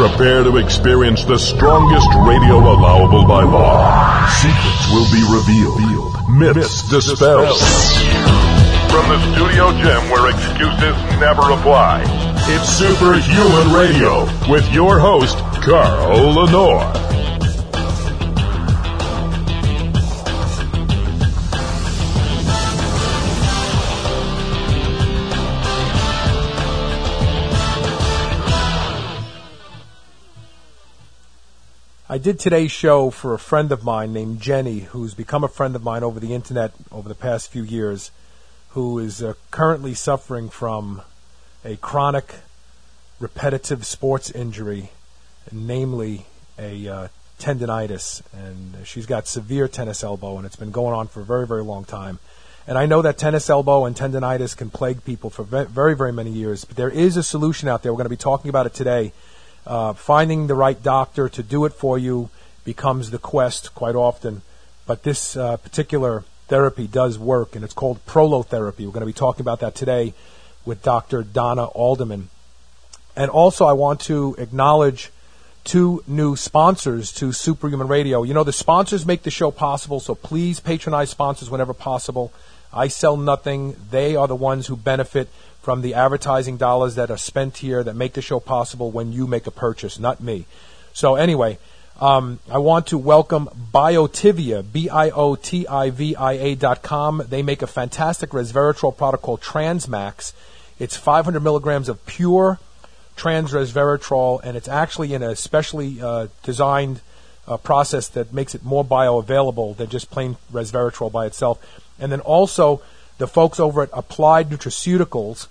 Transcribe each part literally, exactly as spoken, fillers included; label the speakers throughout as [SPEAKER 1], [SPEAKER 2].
[SPEAKER 1] Prepare to experience the strongest radio allowable by law. Secrets will be revealed. Myths dispelled. From the studio gym where excuses never apply, it's Superhuman Radio with your host, Carl Lenore.
[SPEAKER 2] I did today's show for a friend of mine named Jenny, who's become a friend of mine over the internet over the past few years, who is uh, currently suffering from a chronic, repetitive sports injury, namely a uh, tendinitis. And she's got severe tennis elbow, and it's been going on for a very, very long time. And I know that tennis elbow and tendinitis can plague people for very, very many years, but there is a solution out there. We're going to be talking about it today. Uh, finding the right doctor to do it for you becomes the quest quite often, but this uh, particular therapy does work, and it's called prolotherapy. We're going to be talking about that today with Doctor Donna Alderman. And also I want to acknowledge two new sponsors to Superhuman Radio. You know, the sponsors make the show possible, so please patronize sponsors whenever possible. I sell nothing. They are the ones who benefit from the advertising dollars that are spent here that make the show possible when you make a purchase, not me. So anyway, um, I want to welcome Biotivia, B I O T I V I A dot com. They make a fantastic resveratrol product called Transmax. It's five hundred milligrams of pure trans resveratrol, and it's actually in a specially uh, designed uh, process that makes it more bioavailable than just plain resveratrol by itself. And then also the folks over at Applied Nutraceuticals,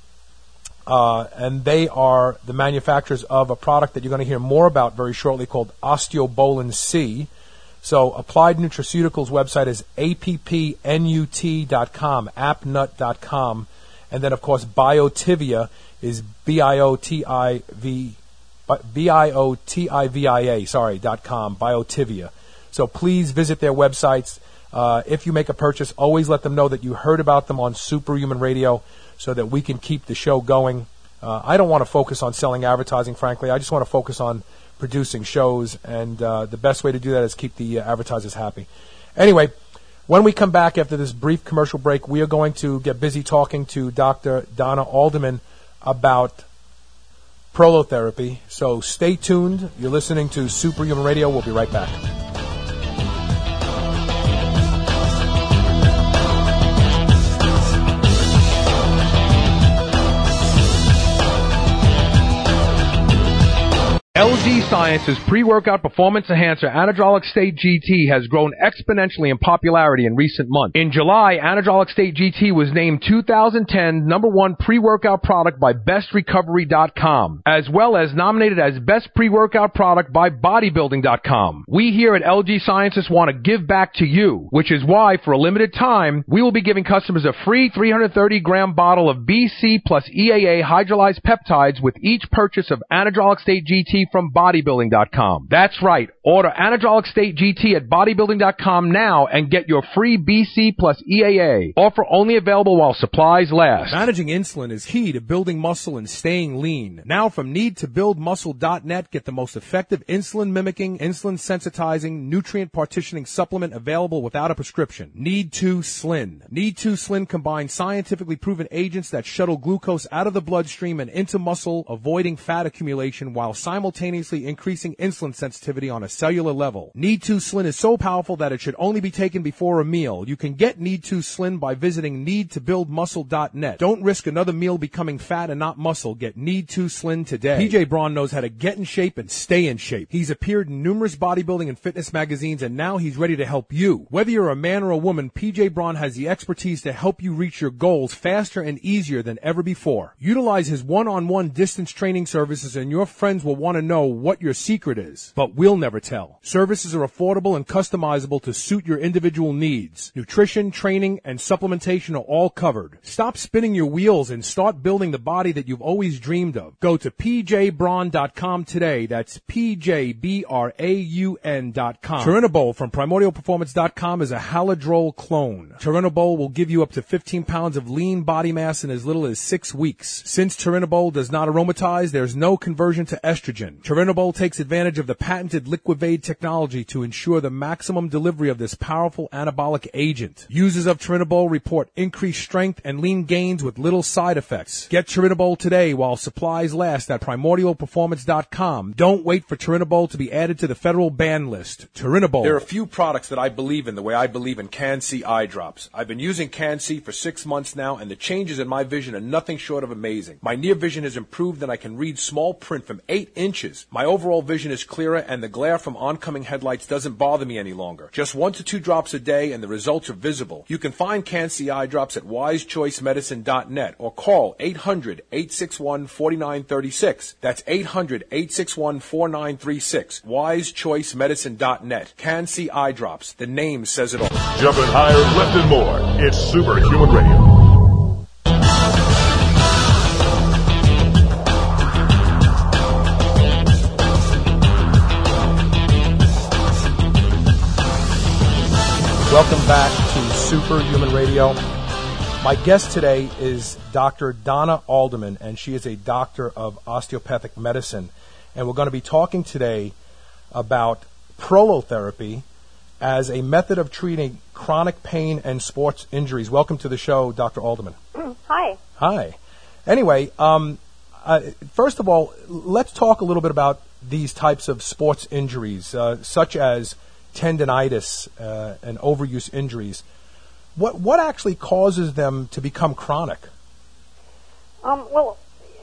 [SPEAKER 2] Uh, and they are the manufacturers of a product that you're going to hear more about very shortly called Osteobolin C. So Applied Nutraceuticals website is A P P N U T dot com, appnut dot com. And then, of course, Biotivia is B I O T I V, B I O T I V I A, sorry, dot com, Biotivia. So please visit their websites. Uh, if you make a purchase, always let them know that you heard about them on Superhuman Radio, so that we can keep the show going. Uh, I don't want to focus on selling advertising, frankly. I just want to focus on producing shows, and uh, the best way to do that is keep the uh, advertisers happy. Anyway, when we come back after this brief commercial break, we are going to get busy talking to Doctor Donna Alderman about prolotherapy. So stay tuned. You're listening to Superhuman Radio. We'll be right back.
[SPEAKER 3] L G Science's pre-workout performance enhancer Anadrolic State G T has grown exponentially in popularity in recent months. In July, Anadrolic State G T was named two thousand ten number one pre-workout product by best recovery dot com, as well as nominated as best pre-workout product by bodybuilding dot com. We here at L G Sciences want to give back to you, which is why, for a limited time, we will be giving customers a free three hundred thirty gram bottle of B C plus E A A hydrolyzed peptides with each purchase of Anadrolic State G T from bodybuilding dot com. That's right. Order Anadrolic State G T at bodybuilding dot com now and get your free B C plus E A A. Offer only available while supplies last.
[SPEAKER 2] Managing insulin is key to building muscle and staying lean. Now from need to build muscle dot net, get the most effective insulin-mimicking, insulin-sensitizing, nutrient-partitioning supplement available without a prescription. Need to Slin. Need to Slin combines scientifically proven agents that shuttle glucose out of the bloodstream and into muscle, avoiding fat accumulation while simultaneously increasing insulin sensitivity on a cellular level. Need to Slin is so powerful that it should only be taken before a meal. You can get Need to Slin by visiting need to build muscle dot net. Don't risk another meal becoming fat and not muscle. Get Need to Slin today. P J Braun knows how to get in shape and stay in shape. He's appeared in numerous bodybuilding and fitness magazines, and now he's ready to help you. Whether you're a man or a woman, P J Braun has the expertise to help you reach your goals faster and easier than ever before. Utilize his one-on-one distance training services, and your friends will want to know what your secret is. But we'll never Claritel. Services are affordable and customizable to suit your individual needs. Nutrition, training, and supplementation are all covered. Stop spinning your wheels and start building the body that you've always dreamed of. Go to p j braun dot com today. That's P J B R A U N dot com. Turinabol from primordial performance dot com is a Haladrol clone. Turinabol will give you up to fifteen pounds of lean body mass in as little as six weeks. Since Turinabol does not aromatize, there's no conversion to estrogen. Turinabol takes advantage of the patented Liquivade technology to ensure the maximum delivery of this powerful anabolic agent. Users of Turinabol report increased strength and lean gains with little side effects. Get Turinabol today while supplies last at primordial performance dot com. Don't wait for Turinabol to be added to the federal ban list. Turinabol. There are a few products that I believe in the way I believe in Can-C eye drops. I've been using Can-C for six months now, and the changes in my vision are nothing short of amazing. My near vision has improved, and I can read small print from eight inches. My overall vision is clearer, and the glare from oncoming headlights doesn't bother me any longer. Just one to two drops a day, and the results are visible. You can find Can-C eye drops at wise choice medicine dot net or call eight hundred, eight six one, four nine three six. That's eight hundred, eight six one, four nine three six. wise choice medicine dot net. Can-C eye drops. The name says it all.
[SPEAKER 1] Jumping higher, lifting more. It's Superhuman Radio.
[SPEAKER 2] Welcome back to Superhuman Radio. My guest today is Doctor Donna Alderman, and she is a doctor of osteopathic medicine. And we're going to be talking today about prolotherapy as a method of treating chronic pain and sports injuries. Welcome to the show, Doctor Alderman.
[SPEAKER 4] Hi.
[SPEAKER 2] Hi. Anyway, um, uh, first of all, let's talk a little bit about these types of sports injuries, uh, such as tendinitis uh, and overuse injuries. What what actually causes them to become chronic?
[SPEAKER 4] Um, well,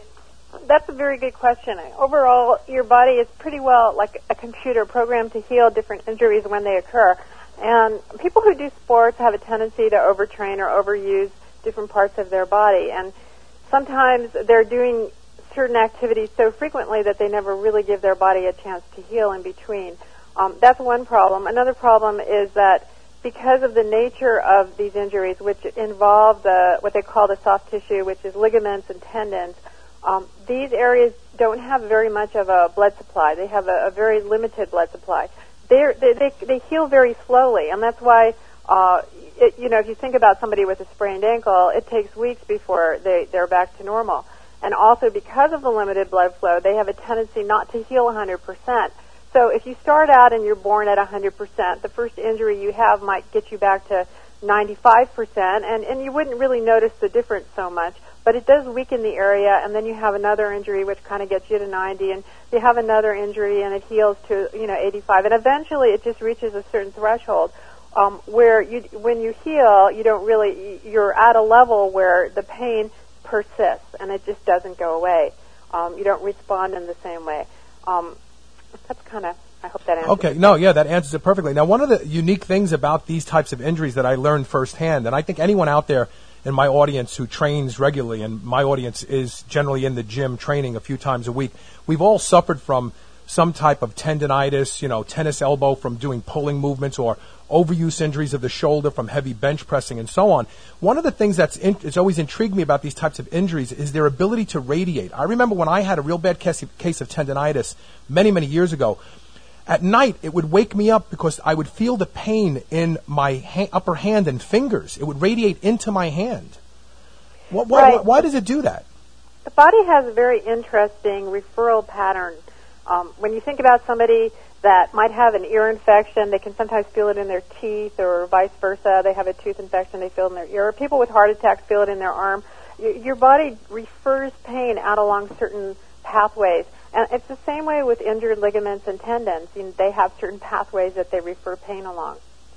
[SPEAKER 4] that's a very good question. Overall, your body is pretty well like a computer programmed to heal different injuries when they occur. And people who do sports have a tendency to overtrain or overuse different parts of their body. And sometimes they're doing certain activities so frequently that they never really give their body a chance to heal in between. Um, that's one problem. Another problem is that because of the nature of these injuries, which involve the what they call the soft tissue, which is ligaments and tendons, um, these areas don't have very much of a blood supply. They have a, a very limited blood supply. They're, they they they heal very slowly, and that's why uh, it, you know if you think about somebody with a sprained ankle, it takes weeks before they they're back to normal. And also because of the limited blood flow, they have a tendency not to heal one hundred percent. So if you start out and you're born at one hundred percent, the first injury you have might get you back to ninety-five percent, and, and you wouldn't really notice the difference so much, but it does weaken the area, and then you have another injury which kind of gets you to ninety, and you have another injury and it heals to, you know, eighty-five, and eventually it just reaches a certain threshold um, where you, when you heal, you don't really, you're at a level where the pain persists, and it just doesn't go away. Um, you don't respond in the same way. Um, That's kind of, I hope that answers
[SPEAKER 2] Okay, no, yeah, that answers it perfectly. Now, one of the unique things about these types of injuries that I learned firsthand, and I think anyone out there in my audience who trains regularly, and my audience is generally in the gym training a few times a week, we've all suffered from some type of tendinitis, you know, tennis elbow from doing pulling movements, or overuse injuries of the shoulder from heavy bench pressing and so on. One of the things that's in, it's always intrigued me about these types of injuries is their ability to radiate. I remember when I had a real bad case, case of tendinitis many, many years ago, at night it would wake me up because I would feel the pain in my ha- upper hand and fingers. It would radiate into my hand. What, what,
[SPEAKER 4] right.
[SPEAKER 2] why, why does it do that?
[SPEAKER 4] The body has a very interesting referral pattern. Um, when you think about somebody that might have an ear infection, they can sometimes feel it in their teeth, or vice versa. They have a tooth infection, they feel it in their ear. People with heart attacks feel it in their arm. Y- your body refers pain out along certain pathways. And it's the same way with injured ligaments and tendons. You know, they have certain pathways that they refer pain along.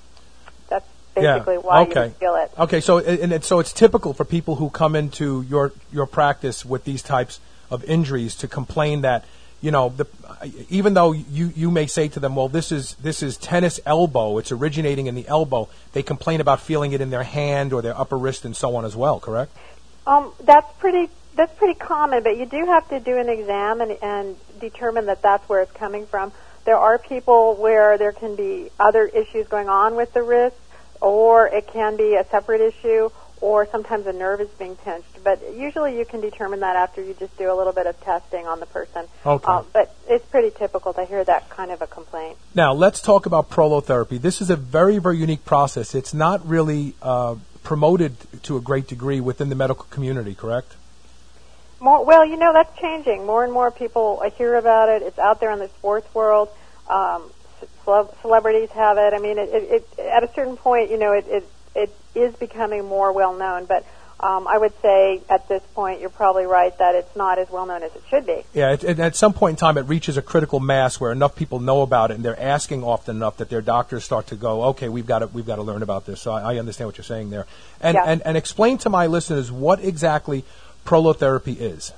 [SPEAKER 4] That's basically
[SPEAKER 2] yeah.
[SPEAKER 4] why
[SPEAKER 2] okay.
[SPEAKER 4] you feel it.
[SPEAKER 2] Okay, so and it, so it's typical for people who come into your your practice with these types of injuries to complain that, you know, the, even though you, you may say to them, well, this is this is tennis elbow, it's originating in the elbow, they complain about feeling it in their hand or their upper wrist and so on as well, correct?
[SPEAKER 4] Um, that's pretty that's pretty common, but you do have to do an exam and, and determine that that's where it's coming from. There are people where there can be other issues going on with the wrist, or it can be a separate issue, or sometimes a nerve is being pinched. But usually you can determine that after you just do a little bit of testing on the person.
[SPEAKER 2] Okay.
[SPEAKER 4] Uh, but it's pretty typical to hear that kind of a complaint.
[SPEAKER 2] Now, let's talk about prolotherapy. This is a very, very unique process. It's not really uh, promoted to a great degree within the medical community, correct?
[SPEAKER 4] More, well, you know, that's changing. More and more people hear about it. It's out there in the sports world. Um, ce- celebrities have it. I mean, it, it, it, at a certain point, you know, it, it, it is becoming more well-known. But um, I would say at this point, you're probably right that it's not as well-known as it should be.
[SPEAKER 2] Yeah, it, it, at some point in time, it reaches a critical mass where enough people know about it, and they're asking often enough that their doctors start to go, okay, we've got to, we've got to learn about this. So I, I understand what you're saying there. And,
[SPEAKER 4] yeah.
[SPEAKER 2] and, and explain to my listeners what exactly prolotherapy is.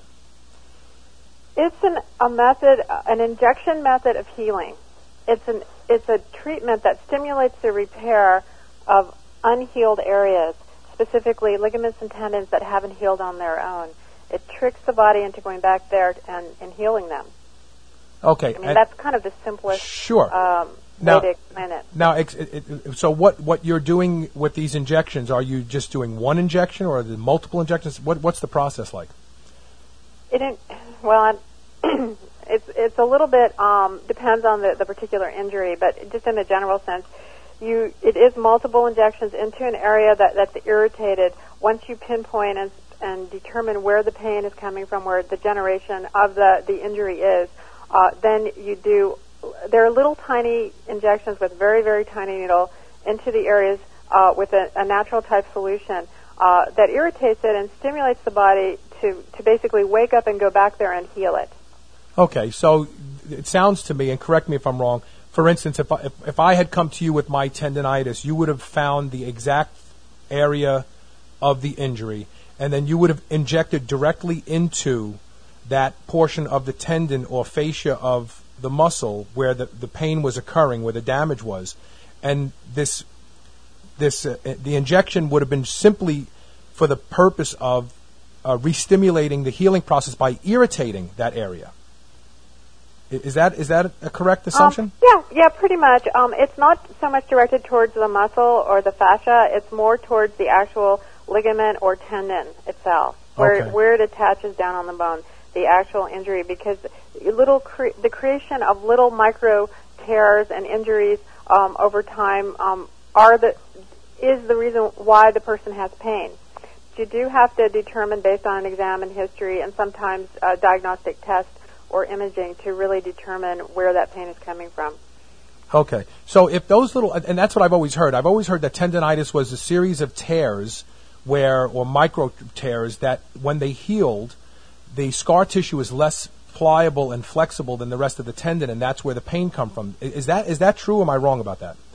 [SPEAKER 4] It's an, a method, an injection method of healing. It's an it's a treatment that stimulates the repair of unhealed areas, specifically ligaments and tendons that haven't healed on their own. It tricks the body into going back there and, and healing them.
[SPEAKER 2] Okay.
[SPEAKER 4] I mean, that's kind of the simplest
[SPEAKER 2] sure.
[SPEAKER 4] um,
[SPEAKER 2] now,
[SPEAKER 4] way to explain it.
[SPEAKER 2] Now, it, it, it, so what, what you're doing with these injections, are you just doing one injection or are there multiple injections? What, what's the process like?
[SPEAKER 4] It didn't, well, it's it's a little bit um, depends on the, the particular injury, but just in a general sense, you it is multiple injections into an area that, that's irritated. Once you pinpoint and and determine where the pain is coming from, where the generation of the, the injury is, uh, then you do. There are little tiny injections with very very tiny needle into the areas uh, with a, a natural type solution uh, that irritates it and stimulates the body to to basically wake up and go back there and heal it.
[SPEAKER 2] Okay, so it sounds to me, and correct me if I'm wrong, for instance, if I, if, if I had come to you with my tendinitis, you would have found the exact area of the injury, and then you would have injected directly into that portion of the tendon or fascia of the muscle where the, the pain was occurring, where the damage was. And this, this uh, the injection would have been simply for the purpose of uh, re-stimulating the healing process by irritating that area. Is that is that a correct assumption?
[SPEAKER 4] Um, yeah, yeah, pretty much. Um, it's not so much directed towards the muscle or the fascia. It's more towards the actual ligament or tendon itself, where
[SPEAKER 2] Okay.
[SPEAKER 4] where it attaches down on the bone, the actual injury. Because little cre- the creation of little micro tears and injuries um, over time um, are the is the reason why the person has pain. You do have to determine based on an exam and history, and sometimes uh, diagnostic tests or imaging to really determine where that pain is coming from.
[SPEAKER 2] Okay. So if those little, and that's what I've always heard. I've always heard that tendinitis was a series of tears where, or micro tears, that when they healed, the scar tissue is less pliable and flexible than the rest of the tendon, and that's where the pain come from. Is that is that true, or am I wrong about that?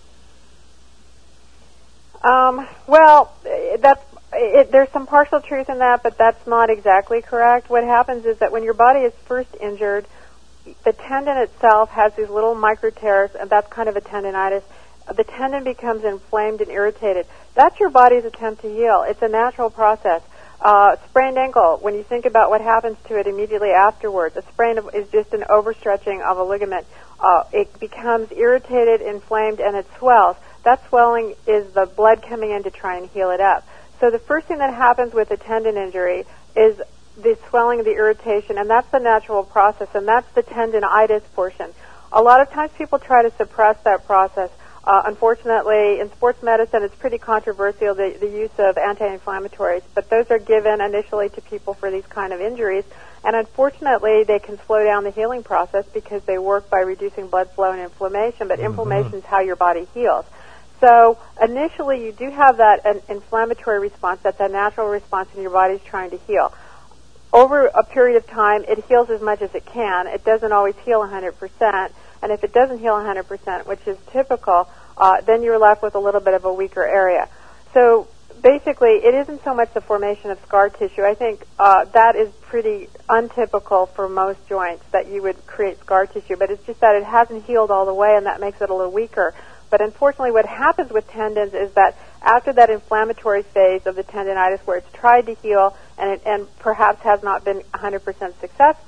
[SPEAKER 4] Um, well, that's It, there's some partial truth in that, but that's not exactly correct. What happens is that when your body is first injured, the tendon itself has these little micro tears, and that's kind of a tendinitis. The tendon becomes inflamed and irritated. That's your body's attempt to heal. It's a natural process. Uh, sprained ankle, when you think about what happens to it immediately afterwards, a sprain is just an overstretching of a ligament. Uh, it becomes irritated, inflamed, and it swells. That swelling is the blood coming in to try and heal it up. So the first thing that happens with a tendon injury is the swelling, the irritation, and that's the natural process, and that's the tendinitis portion. A lot of times people try to suppress that process. Uh, unfortunately, in sports medicine, it's pretty controversial, the, the use of anti-inflammatories, but those are given initially to people for these kind of injuries, and unfortunately, they can slow down the healing process because they work by reducing blood flow and inflammation, but mm-hmm. inflammation is how your body heals. So initially, you do have that an inflammatory response. That's a natural response, and your body's trying to heal. Over a period of time, it heals as much as it can. It doesn't always heal one hundred percent, and if it doesn't heal one hundred percent, which is typical, uh, then you're left with a little bit of a weaker area. So basically, it isn't so much the formation of scar tissue. I think uh, that is pretty untypical for most joints, that you would create scar tissue, but it's just that it hasn't healed all the way, and that makes it a little weaker. But unfortunately, what happens with tendons is that after that inflammatory phase of the tendinitis where it's tried to heal and it, and perhaps has not been one hundred percent successful,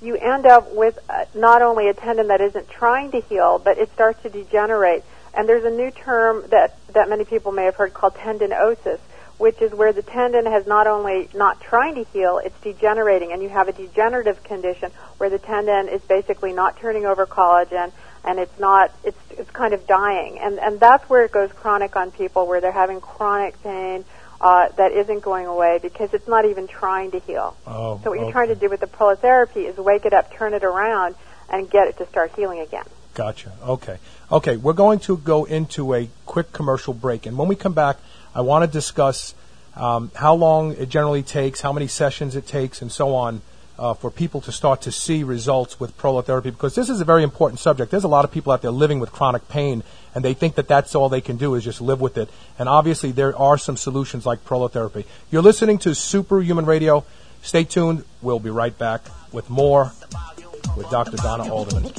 [SPEAKER 4] you end up with uh, not only a tendon that isn't trying to heal, but it starts to degenerate. And there's a new term that, that many people may have heard called tendinosis, which is where the tendon has not only not trying to heal, it's degenerating, and you have a degenerative condition where the tendon is basically not turning over collagen, and it's not, it's it's kind of dying. And, and that's where it goes chronic on people, where they're having chronic pain uh, that isn't going away because it's not even trying to heal.
[SPEAKER 2] Oh,
[SPEAKER 4] so what you're
[SPEAKER 2] okay.
[SPEAKER 4] trying to do with the prolotherapy is wake it up, turn it around, and get it to start healing again.
[SPEAKER 2] Gotcha. Okay. Okay, we're going to go into a quick commercial break, and when we come back, I want to discuss um, how long it generally takes, how many sessions it takes, and so on, uh, for people to start to see results with prolotherapy, because this is a very important subject. There's a lot of people out there living with chronic pain, and they think that that's all they can do is just live with it. And obviously, there are some solutions like prolotherapy. You're listening to Superhuman Radio. Stay tuned. We'll be right back with more with Doctor Donna Alderman.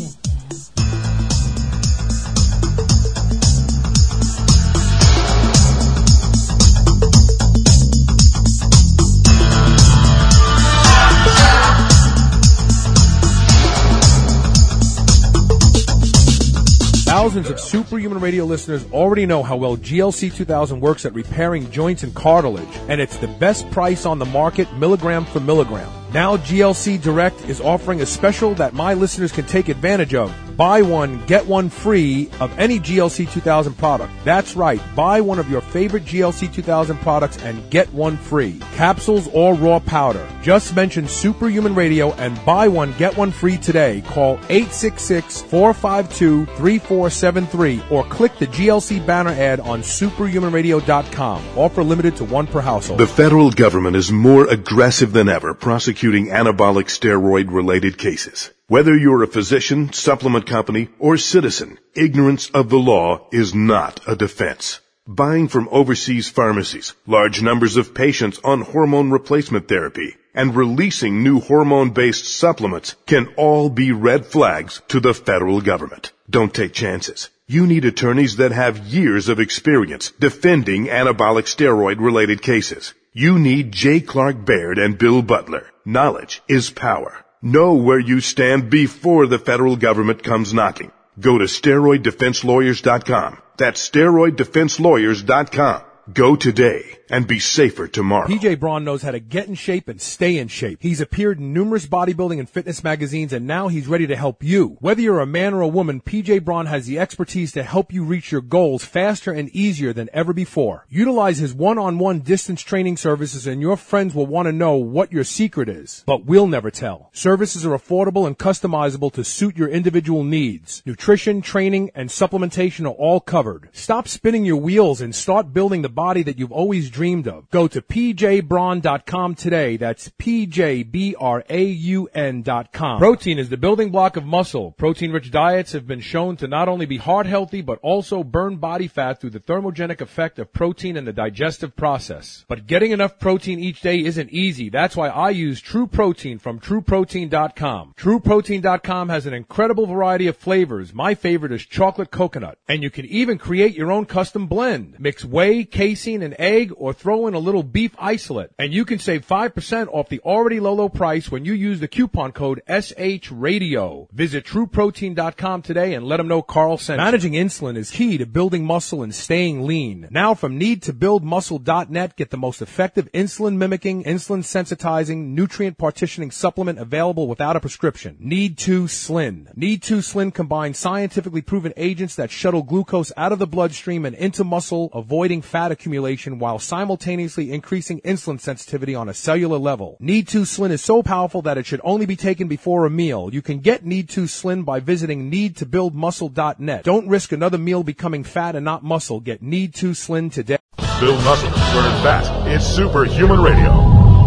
[SPEAKER 2] Thousands of Superhuman Radio listeners already know how well G L C two thousand works at repairing joints and cartilage, and it's the best price on the market, milligram for milligram. Now G L C Direct is offering a special that my listeners can take advantage of. Buy one, get one free of any G L C two thousand product. That's right, buy one of your favorite G L C two thousand products and get one free. Capsules or raw powder. Just mention Superhuman Radio and buy one, get one free today. Call eight six six, four five two, three four seven three or click the G L C banner ad on superhuman radio dot com. Offer limited to one per household.
[SPEAKER 1] The federal government is more aggressive than ever prosecuting anabolic steroid-related cases. Whether you're a physician, supplement company, or citizen, ignorance of the law is not a defense. Buying from overseas pharmacies large numbers of patients on hormone replacement therapy and releasing new hormone-based supplements can all be red flags to the federal government. Don't take chances. You need attorneys that have years of experience defending anabolic steroid-related cases. You need J. Clark Baird and Bill Butler. Knowledge is power. Know where you stand before the federal government comes knocking. Go to steroid defense lawyers dot com. That's steroid defense lawyers dot com. Go today and be safer tomorrow.
[SPEAKER 2] P J Braun knows how to get in shape and stay in shape. He's appeared in numerous bodybuilding and fitness magazines, and now he's ready to help you. Whether you're a man or a woman, P J Braun has the expertise to help you reach your goals faster and easier than ever before. Utilize his one-on-one distance training services, and your friends will want to know what your secret is. But we'll never tell. Services are affordable and customizable to suit your individual needs. Nutrition, training, and supplementation are all covered. Stop spinning your wheels and start building the body that you've always dreamed of. Go to p j braun dot com today. That's P J B R A U N dot com. Protein is the building block of muscle. Protein-rich diets have been shown to not only be heart healthy, but also burn body fat through the thermogenic effect of protein in the digestive process. But getting enough protein each day isn't easy. That's why I use True Protein from true protein dot com. true protein dot com has an incredible variety of flavors. My favorite is chocolate coconut. And you can even create your own custom blend. Mix whey, casein, and egg, or throw in a little beef isolate. And you can save five percent off the already low, low price when you use the coupon code S H Radio. Visit true protein dot com today and let them know Carl sent you. Managing insulin is key to building muscle and staying lean. Now from need to build muscle dot net, get the most effective insulin-mimicking, insulin-sensitizing, nutrient-partitioning supplement available without a prescription. Need to Slin. Need to Slin combines scientifically proven agents that shuttle glucose out of the bloodstream and into muscle, avoiding fat accumulation while simultaneously increasing insulin sensitivity on a cellular level. Need to Slin is so powerful that it should only be taken before a meal. You can get Need to Slin by visiting need to build muscle dot net. Don't risk another meal becoming fat and not muscle. Get Need to Slin today.
[SPEAKER 1] Build muscle, burn fat. It's Superhuman Radio.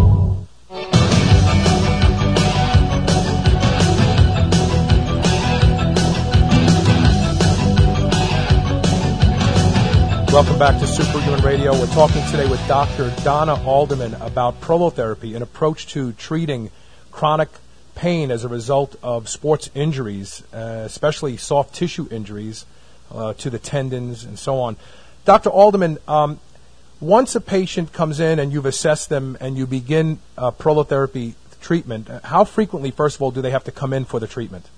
[SPEAKER 2] Welcome back to Superhuman Radio. We're talking today with Doctor Donna Alderman about prolotherapy, an approach to treating chronic pain as a result of sports injuries, uh, especially soft tissue injuries uh, to the tendons and so on. Doctor Alderman, um, once a patient comes in and you've assessed them and you begin uh, prolotherapy treatment, how frequently, first of all, do they have to come in for the treatment?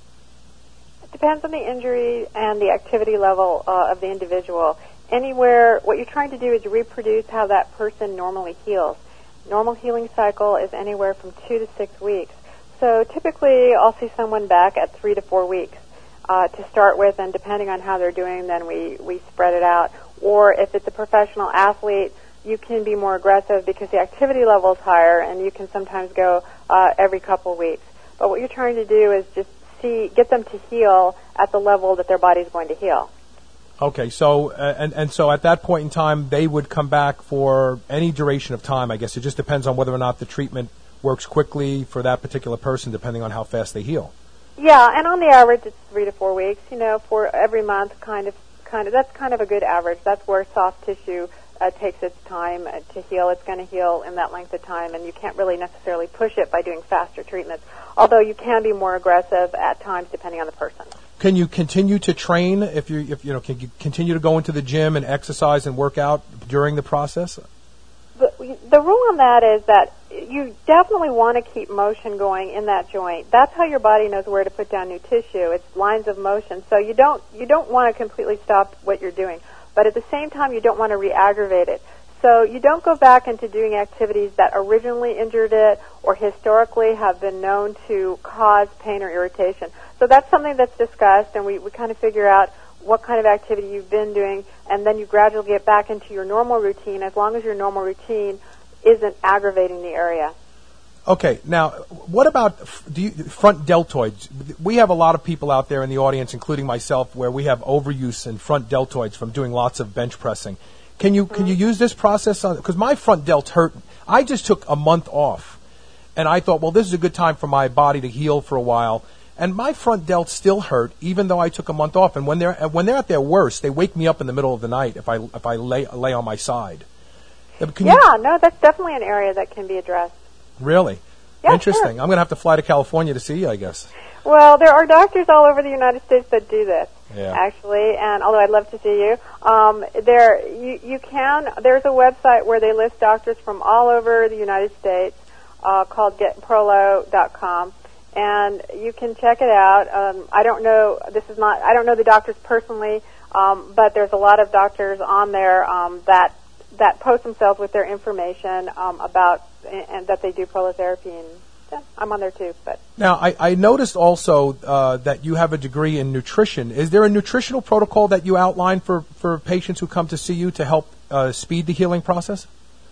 [SPEAKER 4] It depends on the injury and the activity level uh, of the individual. Anywhere, what you're trying to do is reproduce how that person normally heals. Normal healing cycle is anywhere from two to six weeks. So typically, I'll see someone back at three to four weeks uh, to start with, and depending on how they're doing, then we, we spread it out. Or if it's a professional athlete, you can be more aggressive because the activity level is higher, and you can sometimes go uh, every couple weeks. But what you're trying to do is just see, get them to heal at the level that their body's going to heal.
[SPEAKER 2] Okay, so uh, and and so at that point in time, they would come back for any duration of time. I guess it just depends on whether or not the treatment works quickly for that particular person, depending on how fast they heal.
[SPEAKER 4] Yeah, and on the average, it's three to four weeks. You know, for every month, kind of, kind of. That's kind of a good average. That's where soft tissue uh, takes its time uh, to heal. It's going to heal in that length of time, and you can't really necessarily push it by doing faster treatments. Although you can be more aggressive at times, depending on the person.
[SPEAKER 2] Can you continue to train if you if you know can you continue to go into the gym and exercise and work out during the process?
[SPEAKER 4] The, the rule on that is that you definitely want to keep motion going in that joint. That's how your body knows where to put down new tissue. It's lines of motion. So you don't you don't want to completely stop what you're doing, but at the same time you don't want to re-aggravate it. So you don't go back into doing activities that originally injured it or historically have been known to cause pain or irritation. So that's something that's discussed, and we, we kind of figure out what kind of activity you've been doing, and then you gradually get back into your normal routine as long as your normal routine isn't aggravating the area.
[SPEAKER 2] Okay, now, what about do you, front deltoids? We have a lot of people out there in the audience, including myself, where we have overuse in front deltoids from doing lots of bench pressing. Can you mm-hmm. can you use this process on? Because my front delt hurt. I just took a month off, and I thought, well, this is a good time for my body to heal for a while. And my front delt still hurt, even though I took a month off. And when they're when they're at their worst, they wake me up in the middle of the night if I if I lay lay on my side. Can
[SPEAKER 4] yeah,
[SPEAKER 2] you,
[SPEAKER 4] no, that's definitely an area that can be addressed.
[SPEAKER 2] Really?
[SPEAKER 4] Yeah,
[SPEAKER 2] interesting.
[SPEAKER 4] Sure.
[SPEAKER 2] I'm going to have to fly to California to see you, I guess.
[SPEAKER 4] Well, there are doctors all over the United States that do this,
[SPEAKER 2] yeah.
[SPEAKER 4] actually. And although I'd love to see you, um, there you you can. There's a website where they list doctors from all over the United States uh, called get prolo dot com. And you can check it out. Um, I don't know. This is not. I don't know the doctors personally, um, but there's a lot of doctors on there um, that that post themselves with their information um, about and that they do prolotherapy. And yeah, I'm on there too. But
[SPEAKER 2] now I, I noticed also uh, that you have a degree in nutrition. Is there a nutritional protocol that you outline for, for patients who come to see you to help uh, speed the healing process?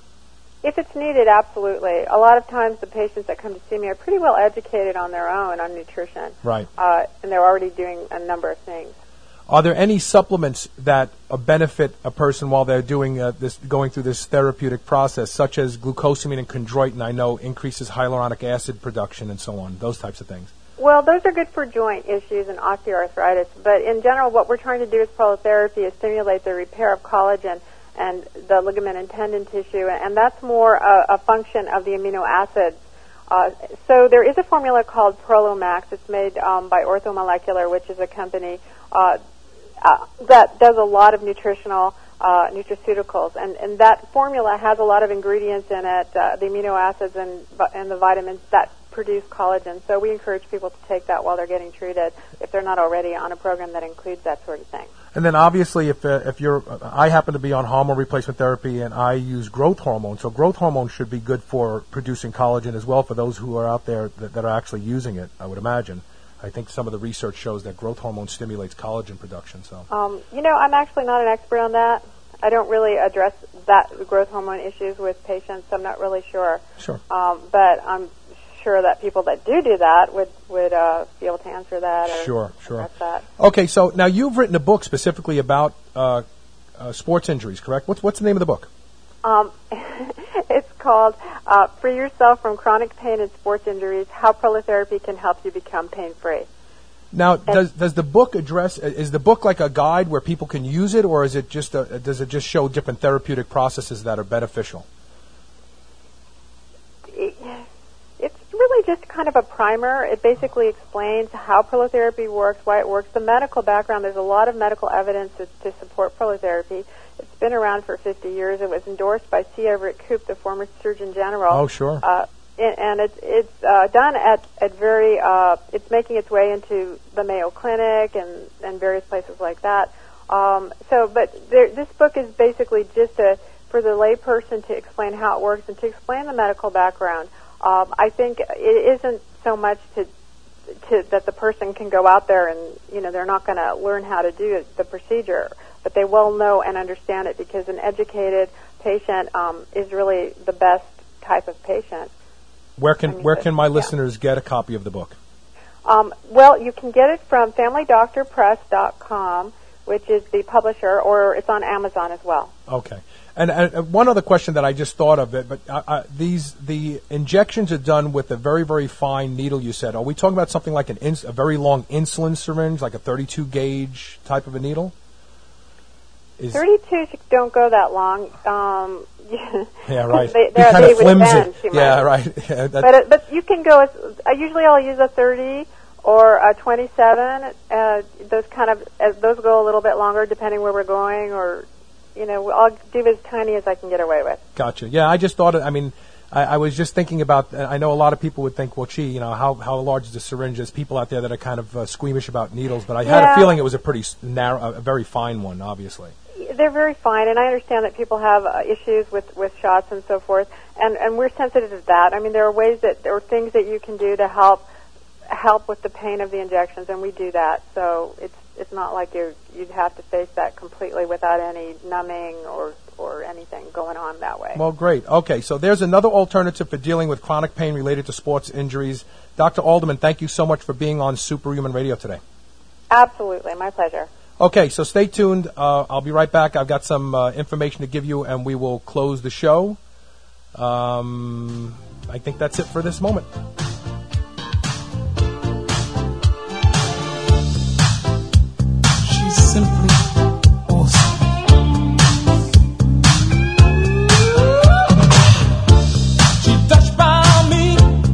[SPEAKER 4] If it's needed, absolutely. A lot of times the patients that come to see me are pretty well educated on their own on nutrition.
[SPEAKER 2] Right.
[SPEAKER 4] Uh, and they're already doing a number of things.
[SPEAKER 2] Are there any supplements that uh, benefit a person while they're doing uh, this, going through this therapeutic process, such as glucosamine and chondroitin? I know increases hyaluronic acid production and so on, those types of things.
[SPEAKER 4] Well, those are good for joint issues and osteoarthritis. But in general, what we're trying to do with prolotherapy is stimulate the repair of collagen and the ligament and tendon tissue, and that's more a, a function of the amino acids. Uh, so there is a formula called Prolomax. It's made um, by Orthomolecular, which is a company uh, uh, that does a lot of nutritional uh, nutraceuticals, and, and that formula has a lot of ingredients in it, uh, the amino acids and, and the vitamins that produce collagen. So we encourage people to take that while they're getting treated if they're not already on a program that includes that sort of thing.
[SPEAKER 2] And then obviously, if uh, if you're, uh, I happen to be on hormone replacement therapy, and I use growth hormone. So growth hormone should be good for producing collagen as well for those who are out there that, that are actually using it. I would imagine. I think some of the research shows that growth hormone stimulates collagen production. So,
[SPEAKER 4] um, you know, I'm actually not an expert on that. I don't really address that growth hormone issues with patients. I'm not really sure.
[SPEAKER 2] Sure.
[SPEAKER 4] Um, but I'm sure that people that do do that would would uh, be able to answer that. Or
[SPEAKER 2] sure, sure.
[SPEAKER 4] That.
[SPEAKER 2] Okay, so now you've written a book specifically about uh, uh, sports injuries, correct? What's what's the name of the book?
[SPEAKER 4] Um, it's called uh, "Free Yourself from Chronic Pain and Sports Injuries: How Prolotherapy Can Help You Become Pain-Free."
[SPEAKER 2] Now, and does does the book address? Is the book like a guide where people can use it, or is it just a, does it just show different therapeutic processes that are beneficial?
[SPEAKER 4] It, It's really just kind of a primer. It basically explains how prolotherapy works, why it works, the medical background. There's a lot of medical evidence to, to support prolotherapy. It's been around for fifty years. It was endorsed by C. Everett Koop, the former Surgeon General.
[SPEAKER 2] Oh, sure.
[SPEAKER 4] Uh, it, and it's it's uh, done at at very. Uh, it's making its way into the Mayo Clinic and and various places like that. Um, so, but there, this book is basically just a for the layperson to explain how it works and to explain the medical background. Um, I think it isn't so much to, to that the person can go out there and, you know, they're not going to learn how to do the procedure, but they will know and understand it because an educated patient um, is really the best type of patient.
[SPEAKER 2] Where can
[SPEAKER 4] I mean,
[SPEAKER 2] where can my
[SPEAKER 4] yeah.
[SPEAKER 2] listeners get a copy of the book?
[SPEAKER 4] Um, well, you can get it from family doctor press dot com, which is the publisher, or it's on Amazon as well.
[SPEAKER 2] Okay. And, and one other question that I just thought of, it, but uh, uh, these the injections are done with a very, very fine needle, you said. Are we talking about something like an ins- a very long insulin syringe, like a thirty-two gauge type of a needle? Is
[SPEAKER 4] thirty-two don't go that long. Um,
[SPEAKER 2] yeah, right.
[SPEAKER 4] they,
[SPEAKER 2] They're kind
[SPEAKER 4] they
[SPEAKER 2] of flimsy.
[SPEAKER 4] Bend,
[SPEAKER 2] Yeah, right. Yeah,
[SPEAKER 4] but uh, but you can go. As, uh, usually, I'll use a thirty or a twenty-seven. Uh, those kind of uh, those go a little bit longer, depending where we're going, or you know, I'll do as tiny as I can get away with.
[SPEAKER 2] Gotcha. Yeah, I just thought. It, I mean, I, I was just thinking about. I know a lot of people would think, well, gee, you know, how how large is the syringe? There's people out there that are kind of uh, squeamish about needles, but I had
[SPEAKER 4] yeah.
[SPEAKER 2] a feeling it was a pretty narrow, a very fine one, obviously.
[SPEAKER 4] They're very fine, and I understand that people have uh, issues with, with shots and so forth, and, and we're sensitive to that. I mean, there are ways that there are things that you can do to help help with the pain of the injections, and we do that. So it's it's not like you you'd have to face that completely without any numbing or or anything going on that way.
[SPEAKER 2] Well, great. Okay, so there's another alternative for dealing with chronic pain related to sports injuries. Doctor Alderman, thank you so much for being on Superhuman Radio today.
[SPEAKER 4] Absolutely, my pleasure.
[SPEAKER 2] Okay, so stay tuned. Uh, I'll be right back. I've got some uh, information to give you, and we will close the show. Um, I think that's it for this moment.
[SPEAKER 5] She's simply awesome. She touched by me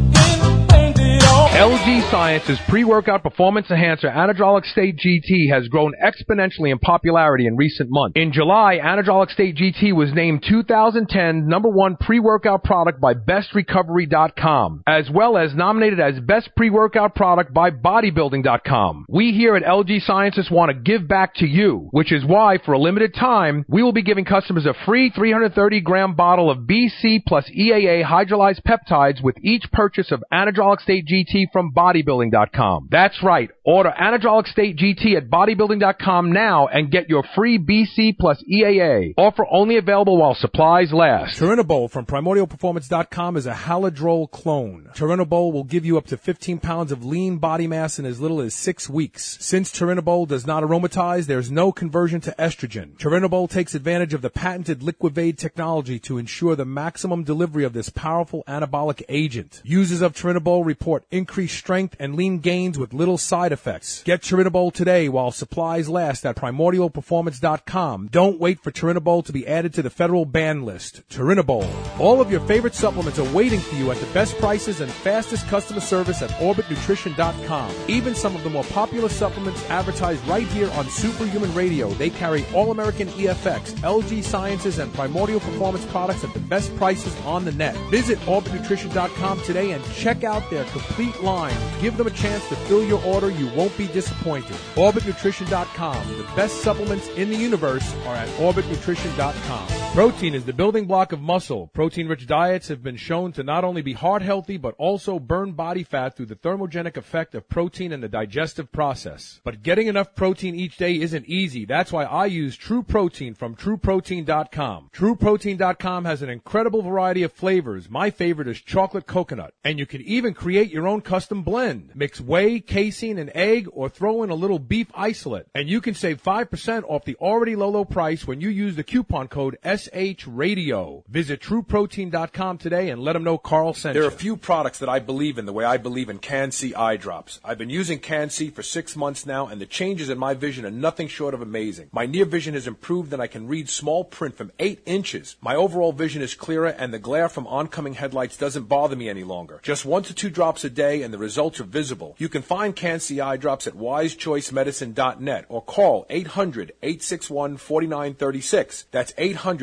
[SPEAKER 5] and painted on.
[SPEAKER 3] L G Science's pre-workout performance enhancer Anadrolic State G T has grown exponentially in popularity in recent months. In July, Anadrolic State G T was named two thousand ten number one pre-workout product by best recovery dot com, as well as nominated as best pre-workout product by bodybuilding dot com. We here at L G Sciences want to give back to you, which is why, for a limited time, we will be giving customers a free three hundred thirty gram bottle of B C plus E A A hydrolyzed peptides with each purchase of Anadrolic State G T from bodybuilding dot com. That's right. Order Anadrolic State G T at bodybuilding dot com now and get your free B C plus E A A. Offer only available while supplies last.
[SPEAKER 2] Turinabol from primordial performance dot com is a Haladrol clone. Turinabol will give you up to fifteen pounds of lean body mass in as little as six weeks. Since Turinabol does not aromatize, there's no conversion to estrogen. Turinabol takes advantage of the patented Liquivade technology to ensure the maximum delivery of this powerful anabolic agent. Users of Turinabol report increased strength and lean gains with little side effects. Get Turinabol today while supplies last at primordial performance dot com. Don't wait for Turinabol to be added to the federal ban list. Turinabol. All of your favorite supplements are waiting for you at the best prices and fastest customer service at orbit nutrition dot com. Even some of the more popular supplements advertised right here on Superhuman Radio. They carry All-American E F X, L G Sciences, and Primordial Performance products at the best prices on the net. Visit orbit nutrition dot com today and check out their complete line. Give them a chance to fill your order. You won't be disappointed. orbit nutrition dot com. The best supplements in the universe are at orbit nutrition dot com. Protein is the building block of muscle. Protein-rich diets have been shown to not only be heart healthy, but also burn body fat through the thermogenic effect of protein in the digestive process. But getting enough protein each day isn't easy. That's why I use True Protein from true protein dot com. true protein dot com has an incredible variety of flavors. My favorite is chocolate coconut. And you can even create your own custom blend. Mix whey, casein, and egg, or throw in a little beef isolate. And you can save five percent off the already low, low price when you use the coupon code S H Radio. Visit true protein dot com today and let them know Carl sent you. There are a few products that I believe in the way I believe in Can-C eye drops. I've been using Can-C for six months now, and the changes in my vision are nothing short of amazing. My near vision has improved, and I can read small print from eight inches. My overall vision is clearer, and the glare from oncoming headlights doesn't bother me any longer. Just one to two drops a day, and the results are visible. You can find Can-C eye drops at wise choice medicine dot net or call eight hundred, eight six one, four nine three six. That's eight hundred,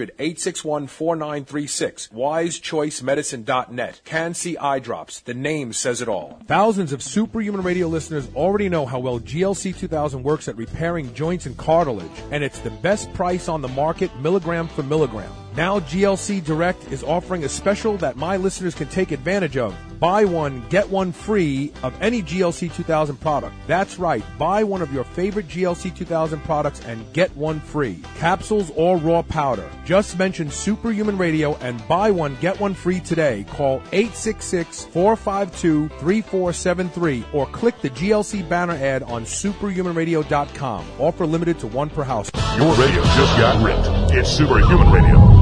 [SPEAKER 2] hundred, eight six one, four nine three six. wise choice medicine dot net. Can-C Eye Drops. The name says it all. Thousands of Superhuman Radio listeners already know how well G L C two thousand works at repairing joints and cartilage, and it's the best price on the market, milligram for milligram. Now G L C Direct is offering a special that my listeners can take advantage of. Buy one, get one free of any G L C two thousand product. That's right. Buy one of your favorite G L C two thousand products and get one free. Capsules or raw powder. Just mention Superhuman Radio and buy one, get one free today. Call eight six six, four five two, three four seven three or click the G L C banner ad on superhuman radio dot com. Offer limited to one per house.
[SPEAKER 1] Your radio just got ripped. It's Superhuman Radio.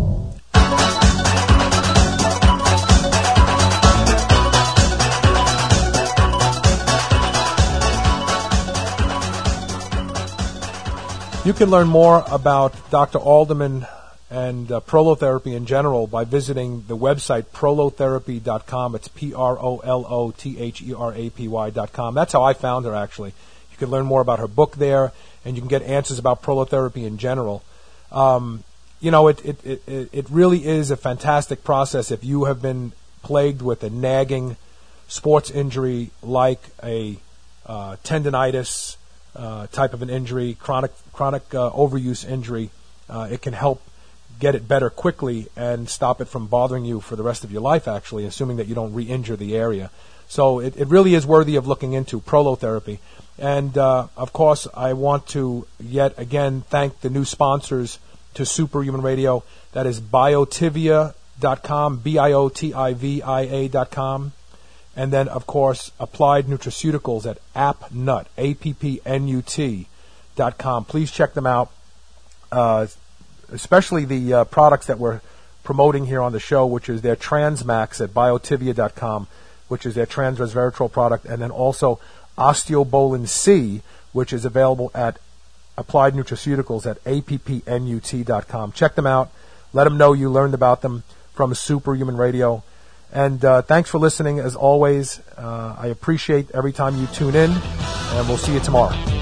[SPEAKER 2] You can learn more about Doctor Alderman and uh, prolotherapy in general by visiting the website prolotherapy dot com. It's P R O L O T H E R A P Y dot com. That's how I found her, actually. You can learn more about her book there, and you can get answers about prolotherapy in general. Um, you know, it, it, it, it really is a fantastic process if you have been plagued with a nagging sports injury like a uh, tendonitis, Uh, type of an injury, chronic chronic uh, overuse injury. Uh, it can help get it better quickly and stop it from bothering you for the rest of your life, actually, assuming that you don't re-injure the area. So it, it really is worthy of looking into, prolotherapy. And, uh, of course, I want to yet again thank the new sponsors to Superhuman Radio. That is biotivia dot com, B I O T I V I A dot com. And then, of course, Applied Nutraceuticals at AppNut, A P P N U T dot com. Please check them out, uh, especially the uh, products that we're promoting here on the show, which is their Transmax at biotivia dot com, which is their trans-resveratrol product, and then also Osteobolin C, which is available at Applied Nutraceuticals at A P P N U T dot com. Check them out. Let them know you learned about them from Superhuman Radio. And uh, thanks for listening, as always. Uh, I appreciate every time you tune in, and we'll see you tomorrow.